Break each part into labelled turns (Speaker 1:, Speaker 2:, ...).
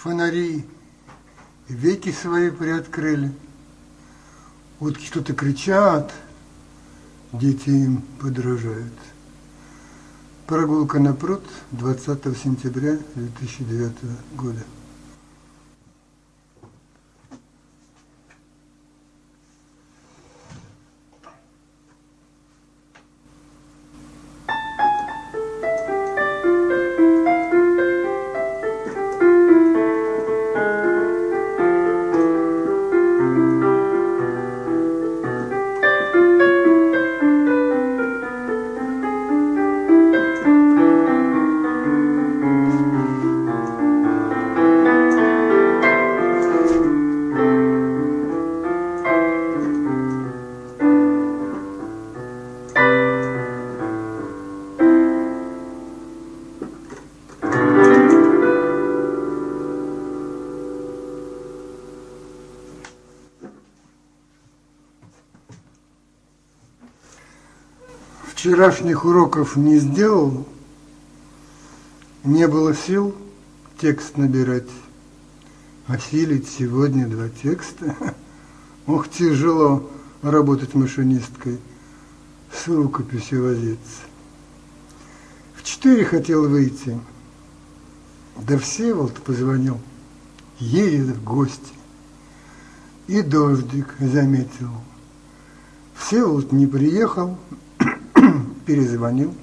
Speaker 1: Фонари веки свои приоткрыли, утки что-то кричат, дети им подражают. Прогулка на пруд 20 сентября 2009 года. Вчерашних уроков не сделал, не было сил текст набирать, осилить сегодня 2 текста. Ох, тяжело работать машинисткой, с рукописью возиться. В 4 хотел выйти, да Всеволод позвонил, едет в гости, и дождик заметил. Всеволод не приехал, перезвонил.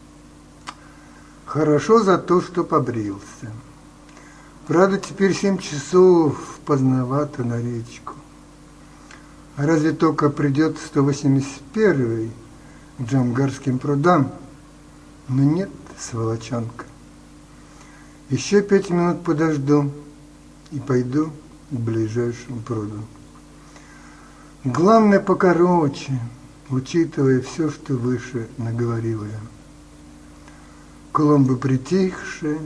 Speaker 1: Хорошо за то, что побрился. Правда, теперь 7 часов, поздновато на речку. А разве только придет 181-й к Джамгарским прудам? Но нет, сволочонка. Еще 5 минут подожду и пойду к ближайшему пруду. Главное покороче, учитывая все, что выше наговорил я. Клумбы притихшие,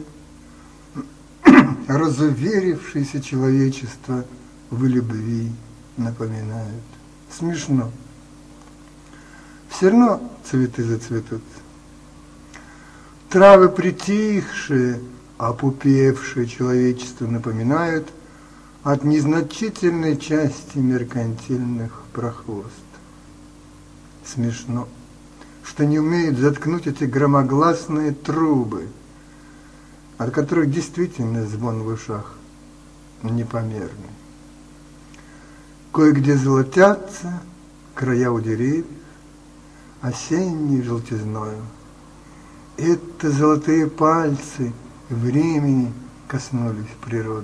Speaker 1: разуверившееся человечество в любви напоминают. Смешно. Все равно цветы зацветут. Травы притихшие, опупевшее человечество напоминают от незначительной части меркантильных прохвост. Смешно, что не умеют заткнуть эти громогласные трубы, от которых действительно звон в ушах непомерный. Кое-где золотятся края у деревьев, осенней желтизною. Это золотые пальцы времени коснулись природы.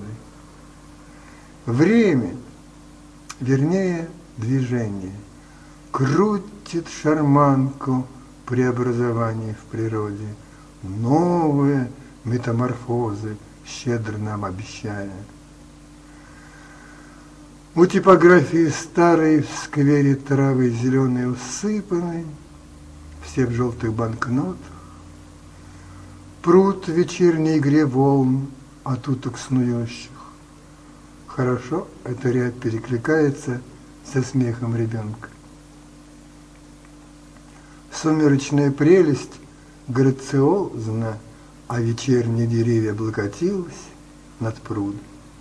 Speaker 1: Время, вернее, движение, крутит шарманку преобразований в природе, новые метаморфозы щедро нам обещая. У типографии старой в сквере травы зеленые усыпаны, все в желтых банкнотах. Пруд в вечерней игре волн от уток снующих. Хорошо эта рябь перекликается со смехом ребенка. Сумеречная прелесть грациозна, а вечерние деревья облокотилась над прудом.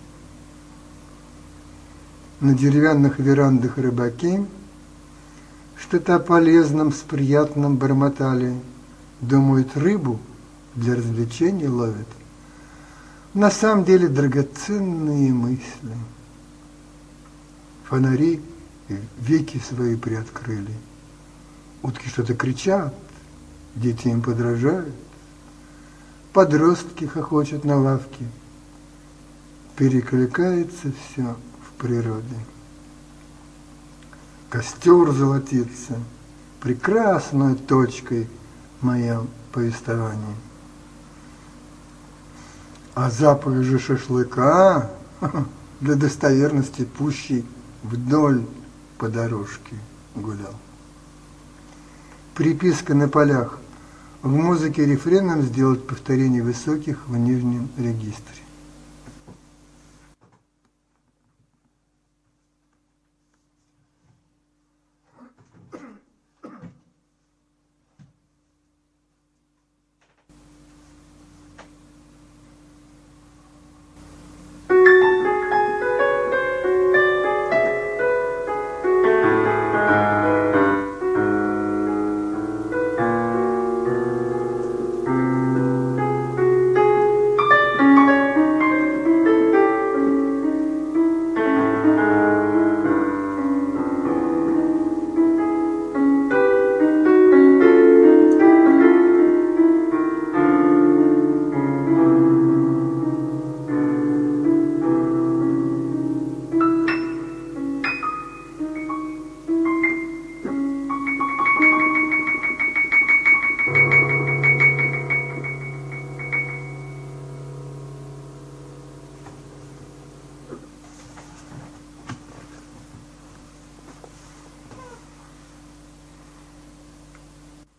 Speaker 1: На деревянных верандах рыбаки что-то о полезном с приятным бормотали. Думают, рыбу для развлечения ловят. На самом деле драгоценные мысли. Фонари веки свои приоткрыли. Утки что-то кричат, дети им подражают. Подростки хохочут на лавке. Перекликается все в природе. Костер золотится прекрасной точкой в моем повествовании. А запах же шашлыка для достоверности пущий вдоль по дорожке гулял. Приписка на полях. В музыке рефреном сделать повторение высоких в нижнем регистре.